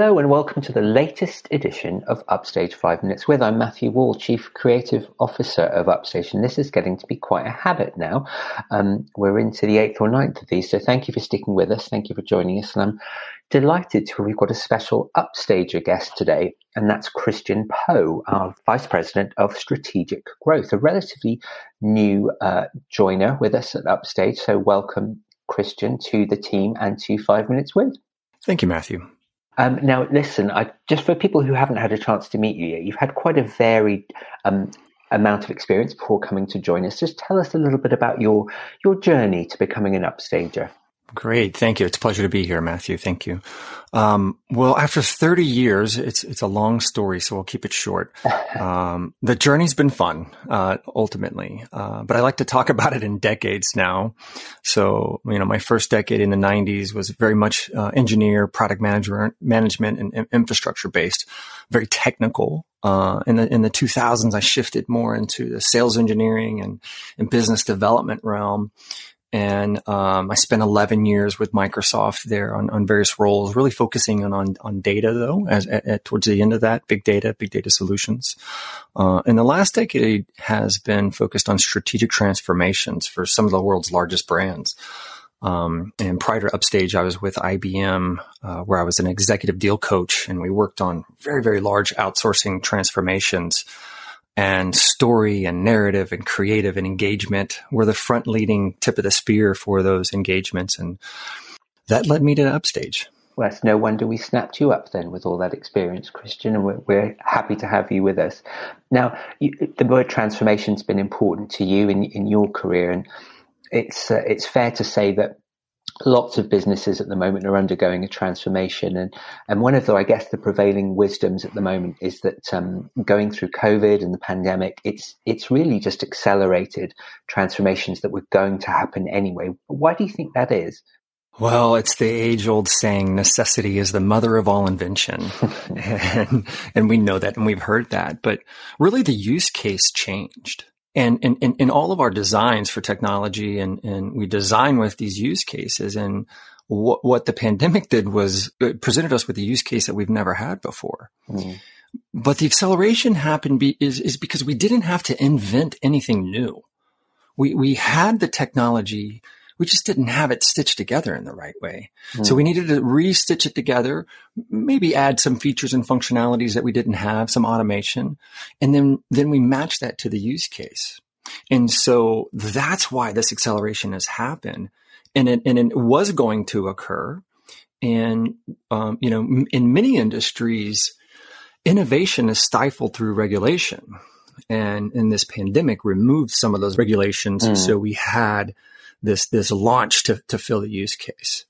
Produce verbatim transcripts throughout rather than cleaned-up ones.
Hello and welcome to the latest edition of Upstage Five Minutes With. I'm Matthew Wall, Chief Creative Officer of Upstage, and this is getting to be quite a habit now. Um, we're into the eighth or ninth of these, so thank you for sticking with us. Thank you for joining us, and I'm delighted to we've got a special Upstager guest today, and that's Christian Poe, our Vice President of Strategic Growth, a relatively new uh, joiner with us at Upstage. So welcome, Christian, to the team and to Five Minutes With. Thank you, Matthew. Um, now, listen, I, just for people who haven't had a chance to meet you yet, you've had quite a varied um, amount of experience before coming to join us. Just tell us a little bit about your your journey to becoming an Upstager. Great. Thank you. It's a pleasure to be here, Matthew. Thank you. Um, well, after thirty years, it's, it's a long story, so we'll keep it short. Um, the journey's been fun, uh, ultimately. Uh, but I like to talk about it in decades now. So, you know, my first decade in the nineties was very much, uh, engineer, product manager, management and, and infrastructure based, very technical. Uh, in the, in the two thousands, I shifted more into the sales engineering and, and business development realm. And um, I spent eleven years with Microsoft there on, on various roles, really focusing on on, on data, though, as, at, towards the end of that, big data, big data solutions. Uh, and the last decade has been focused on strategic transformations for some of the world's largest brands. Um, and prior to Upstage, I was with I B M, uh, where I was an executive deal coach, and we worked on very, very large outsourcing transformations. And story and narrative and creative and engagement were the front leading tip of the spear for those engagements. And that led me to Upstage. Well, it's no wonder we snapped you up then with all that experience, Christian, and we're, we're happy to have you with us. Now, you, the word transformation's been important to you in, in your career, and it's uh, it's fair to say that lots of businesses at the moment are undergoing a transformation. And, and one of the, I guess, the prevailing wisdoms at the moment is that um, going through COVID and the pandemic, it's it's really just accelerated transformations that were going to happen anyway. Why do you think that is? Well, it's the age-old saying, necessity is the mother of all invention. and, and we know that and we've heard that. But really the use case changed. And in, in, in all of our designs for technology, and, and we design with these use cases, and what, what the pandemic did was it presented us with a use case that we've never had before. Mm. But the acceleration happened be, is, is because we didn't have to invent anything new. We, we had the technology. We just didn't have it stitched together in the right way. Mm. So we needed to re-stitch it together, maybe add some features and functionalities that we didn't have, some automation. And then, then we match that to the use case. And so that's why this acceleration has happened. And it, and it was going to occur. And, um, you know, in many industries, innovation is stifled through regulation. And, and this pandemic removed some of those regulations. Mm. So we had this, this launch to, to fill the use case.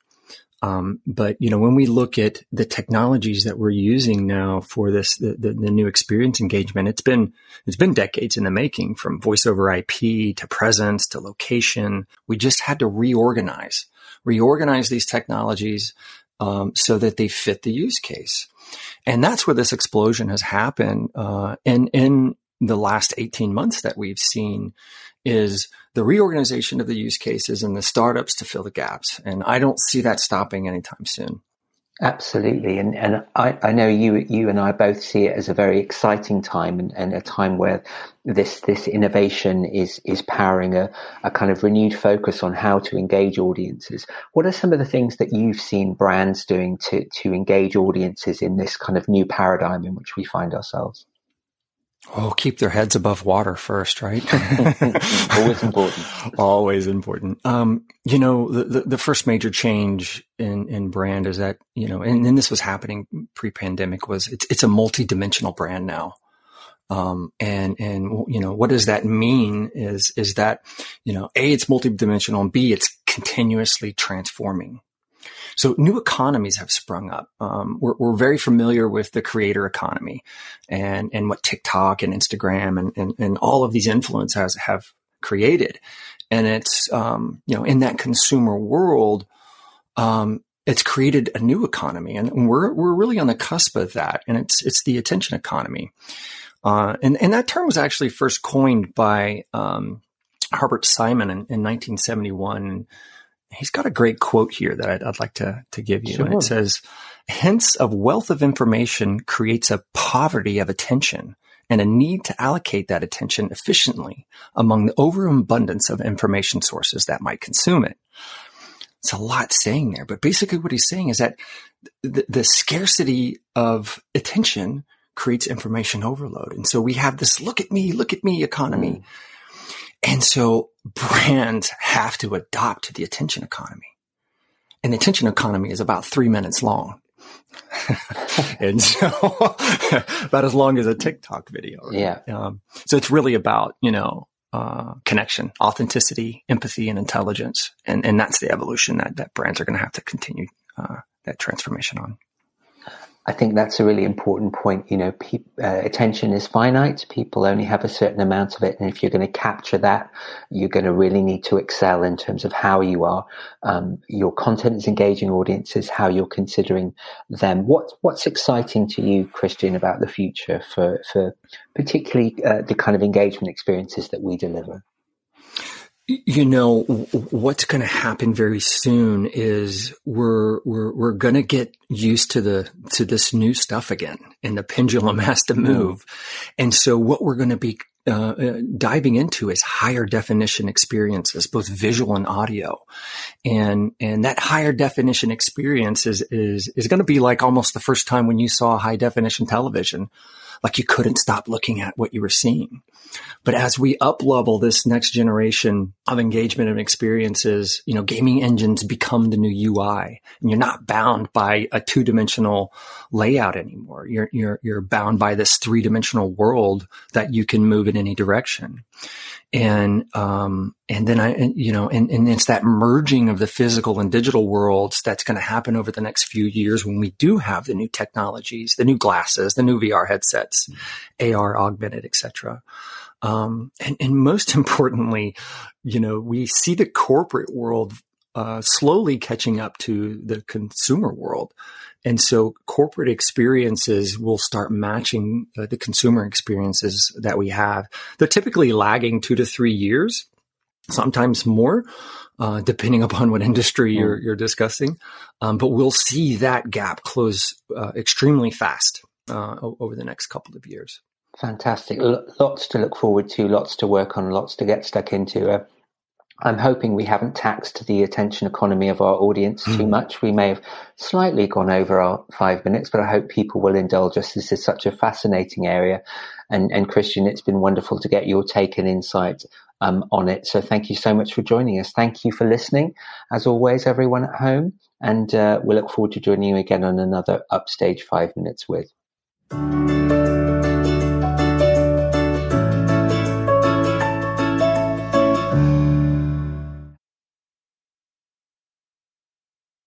Um, but, you know, when we look at the technologies that we're using now for this, the, the, the new experience engagement, it's been, it's been decades in the making, from voice over I P to presence to location. We just had to reorganize, reorganize these technologies, um, so that they fit the use case. And that's where this explosion has happened, uh, in, in the last eighteen months that we've seen, is the reorganization of the use cases and the startups to fill the gaps. And I don't see that stopping anytime soon. Absolutely. And and I, I know you you and I both see it as a very exciting time, and, and a time where this this innovation is is powering a, a kind of renewed focus on how to engage audiences. What are some of the things that you've seen brands doing to to engage audiences in this kind of new paradigm in which we find ourselves? Oh, keep their heads above water first, right? Always important. Always important. Um, you know, the, the, the first major change in, in brand is that, you know, and, and this was happening pre-pandemic, was it's, it's a multi-dimensional brand now. Um, and, and, you know, what does that mean is, is that, you know, A, it's multi-dimensional, and B, it's continuously transforming. So new economies have sprung up. Um, we're, we're very familiar with the creator economy and, and what TikTok and Instagram and, and, and all of these influencers have created. And it's, um, you know, in that consumer world, um, it's created a new economy, and we're, we're really on the cusp of that. And it's, it's the attention economy. Uh, and, and that term was actually first coined by, um, Herbert Simon in, in nineteen seventy-one. He's got a great quote here that I'd, I'd like to, to give you. Sure. And it says, Hence, a wealth of information creates a poverty of attention and a need to allocate that attention efficiently among the overabundance of information sources that might consume it. It's a lot saying there, but basically what he's saying is that the, the scarcity of attention creates information overload. And so we have this look at me, look at me economy. Mm. And so brands have to adopt to the attention economy. And the attention economy is about three minutes long. And so about as long as a TikTok video. Right? Yeah. Um, so it's really about, you know, uh, connection, authenticity, empathy, and intelligence. And, and that's the evolution that, that brands are going to have to continue, uh, that transformation on. I think that's a really important point. You know, pe- uh, attention is finite. People only have a certain amount of it. And if you're going to capture that, you're going to really need to excel in terms of how you are. Um, your content is engaging audiences, how you're considering them. What, what's exciting to you, Christian, about the future for, for particularly uh, the kind of engagement experiences that we deliver? You know, what's going to happen very soon is we're, we're, we're going to get used to the, to this new stuff again, and the pendulum has to move. Mm. And so what we're going to be uh, diving into is higher definition experiences, both visual and audio. And, and that higher definition experience is, is, is going to be like almost the first time when you saw high definition television, like you couldn't stop looking at what you were seeing. But as we up-level this next generation of engagement and experiences, you know, gaming engines become the new U I, and you're not bound by a two-dimensional layout anymore. You're, you're, you're bound by this three-dimensional world that you can move in any direction. And, um, and then I, you know, and, and it's that merging of the physical and digital worlds that's going to happen over the next few years when we do have the new technologies, the new glasses, the new V R headsets, mm-hmm. A R, augmented, et cetera. Um, and, and most importantly, you know, we see the corporate world, uh, slowly catching up to the consumer world. And so corporate experiences will start matching uh, the consumer experiences that we have. They're typically lagging two to three years, sometimes more, uh, depending upon what industry you're, you're discussing. Um, but we'll see that gap close uh, extremely fast uh, over the next couple of years. Fantastic. L- lots to look forward to, lots to work on, lots to get stuck into. Uh, I'm hoping we haven't taxed the attention economy of our audience too much. We may have slightly gone over our five minutes, but I hope people will indulge us. This is such a fascinating area. And, and Christian, it's been wonderful to get your take and insight um, on it. So thank you so much for joining us. Thank you for listening, as always, everyone at home. And uh, we look forward to joining you again on another Upstage Five Minutes With.